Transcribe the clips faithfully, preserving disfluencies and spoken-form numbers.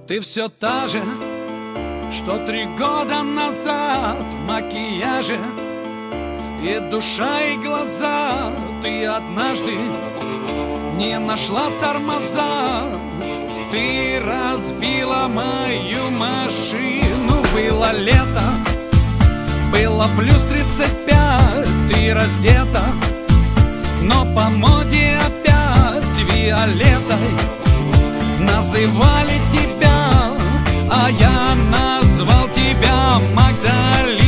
Ты все та же, что три года назад в макияже. И душа, и глаза, ты однажды не нашла тормоза. Ты разбила мою машину. Было лето, было плюс тридцать пять. Ты раздета, но по моде опять Виолеттой называли тебя, а я назвал тебя Магдалиной.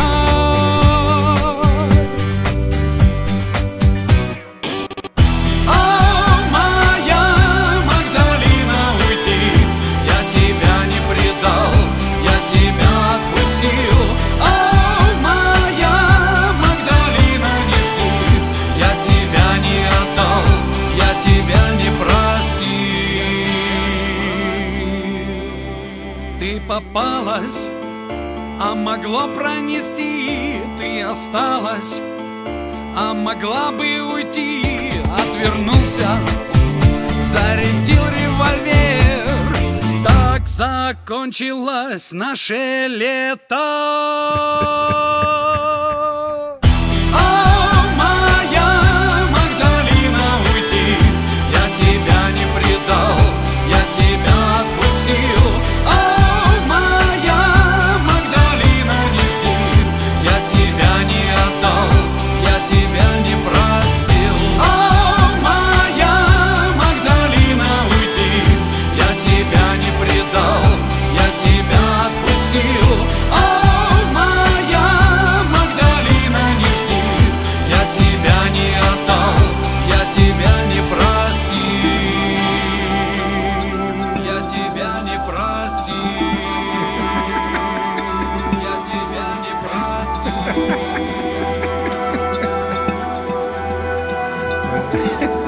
О, моя Магдалина, уйди, я тебя не предал, я тебя отпустил. О, моя Магдалина, не жди, я тебя не отдал, я тебя не простил. Ты попалась, а могло пронести. Ты осталась, а могла бы уйти. Отвернулся, зарядил револьвер. Так закончилось наше лето. Ha ha ha.